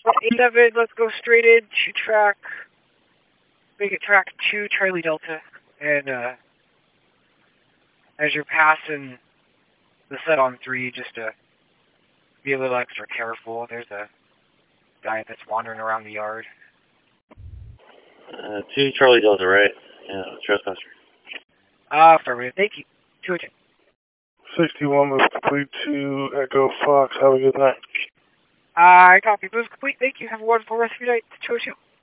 87, let's go straight in to track, make it track 2 Charlie Delta, and as you're passing the set on 3, just to be a little extra careful, there's a guy that's wandering around the yard. 2 Charlie Delta, right? Yeah, trespasser. Affirmative, thank you. 202. 61 was complete to Echo Fox. Have a good night. I copy. Move complete. Thank you. Have a wonderful rest of your night. 202.